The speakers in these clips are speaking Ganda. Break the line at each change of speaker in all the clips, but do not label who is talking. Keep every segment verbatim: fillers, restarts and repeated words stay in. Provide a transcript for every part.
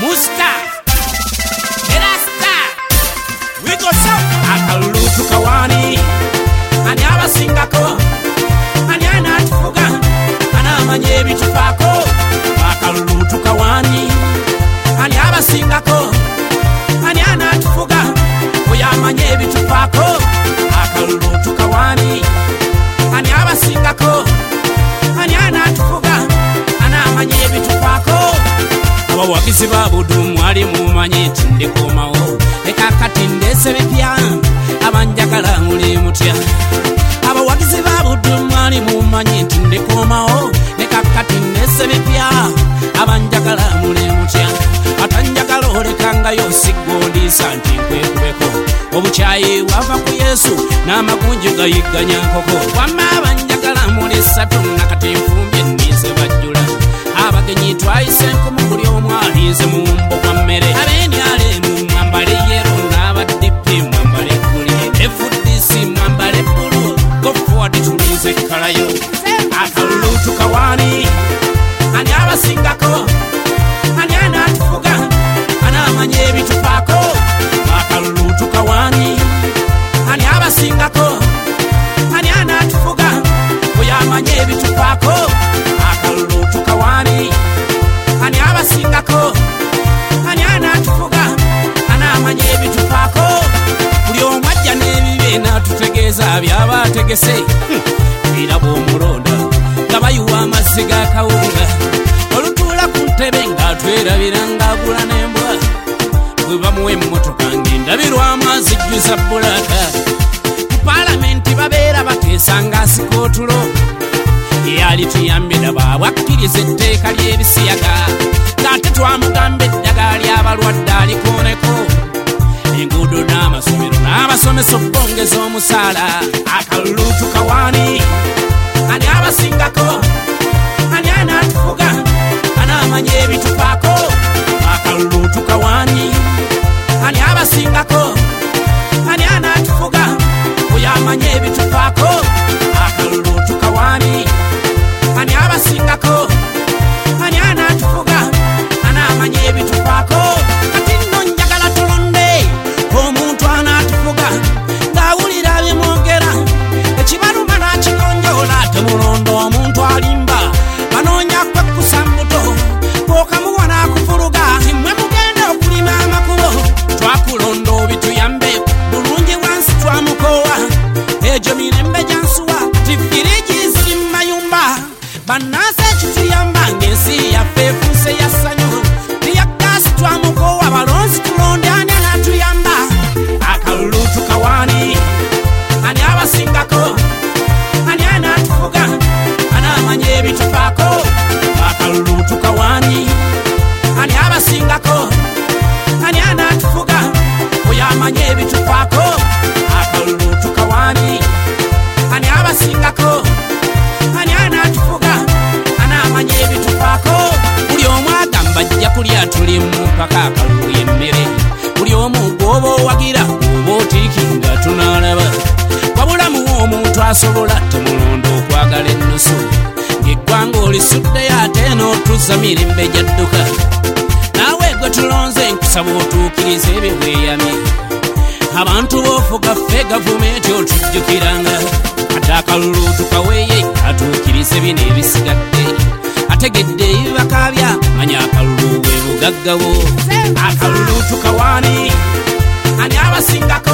Musta Erasta Wigo Sam Akalutu Kawani Ani abasingako Ani anatufuga Anamanye bitufako Akalutu Kawani Ani abasingako Ani anatufuga Oyamanye bitufako Akalutu Kawani Ani abasingako Ani anatufuga Anamanye bitufako Abawagizi babudu mwali mumanyi tindikomawo ekakati ndese bipya abanjagala muli mutya abawagizi babudu mwali mumanyi tindikomawo ekakati ndese bipya abanjagala muli mutya atanjagala olekanga yosiggondi santi kwekubeko obukyayi wava ku Yesu n'amagunju gayigganya nkoko wamma abanjagala muli ssatu nakati nfumbye nnize bajjula abagenyi twayise nkumu buli omu alize mu mbogwa mmere abenyale mu mwambale yero n'abadipi mwambale guli F D C mwambale bulu go forward tulize kalayo Akalutu Kawani ani abasingako ani anatufuga anamanye bitufako Akalutu Kawani ani abasingako ani anatufuga oyamanye bitufako Akalutu Kawani ani abasingako ani anatufuga anamanye bitufako buli omwajja n'ebibe n'atutegeeza byabategese birabo omulondo nga bayuwa amazzi g'akawunga olutuula ku ntebe ng'atwerabira ng'agula n'embwa bwe bamuwa emmotoka ng'endabirwa amazzi jjuza bbulaka ku paalamenti babeera bateesa ng'asika otulo yali tuyambye daba bwakkiriza etteeka ly'ebisiyaga ng'ate twamugamba eddagala ly'abalwadde alikooneko enguudo n'amasomero n'abasomesa okwongeza omusaala Akalutu Kawani ani abasingako ani anatufuga anamanye ebitufaako Akalutu Kawani ani abasingako ani anatufuga oyamanye ebitufaako Akalutu Kawani ani abasingako ani anatufuga anamanye ebitufaako kati nno njagala tulonde omuntu anatufuga ng'awulira bimwogera ekibaluma n'akigonjoola temulondo omuntu alimba banoonya kwekkusa mbuto bw'okamuwa n'akufuluga mmwe mugenda okulima amakubo twakulonda obituyambe bulungi wansi twamukoowa egyo mirembe gyansuwa tifiriji ziri mu mayumba bannansi ekituyamba ng'ensi yaffe efuuse ya ssanyu tiya gaasi twamukoowa balonzi tulonde ani anaatuyamba Akalutu Kawani ani abasingako ani anatufuga anamanye ebitufaako Akalutu Kawani ani abasingako ani anatufuga oyamanye ebitufaako Akalutu Kawani ani abasingako ani anatufuga anamanye ebitufaako buli omu agamba ajja kulya tuli mu mpaka akaluuya emmere buli omu gwoba owagira oba otiikinga tunaalaba wabulamu omuntu asobola temulondo okwagala ennusu ng'eggwanga olisuddeyo ate n'otuza mirembe gyadduka naawe gwe tulonze nkusaba otuukiriza ebyo bweyami abantu b'ofuga ffe gavumenti otujjukiranga ate Akalutu kaweeye atuukirize bino ebisigadde ategedde ebibakaabya manya akalulu bwe bugaggawo Akalutu Kawani ani abasingako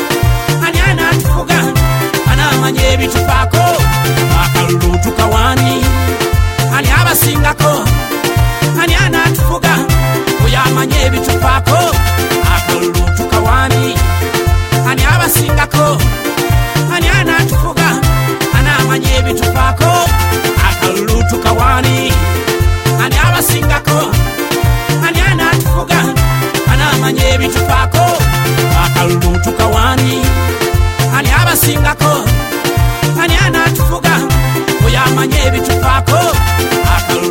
ani anatufuga anamanye ebitufaako Akalutu Kawani ani abasingako ani anatufuga oyamanye ebitufaako Akalutu Kawani ani abasingako ani anatufuga anamanye ebitufaako Akalutu Kawani ani abasingako ani anatufuga anamanye ebitufaako Akalutu Kawani ani abasingako ani anatufuga oyamanye ebitufaako Akalutu